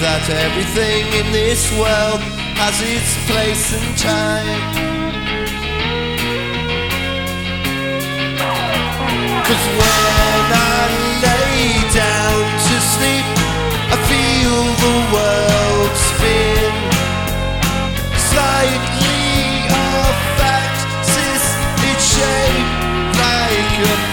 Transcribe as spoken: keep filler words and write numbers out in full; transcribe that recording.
that everything in this world has its place and time. 'Cause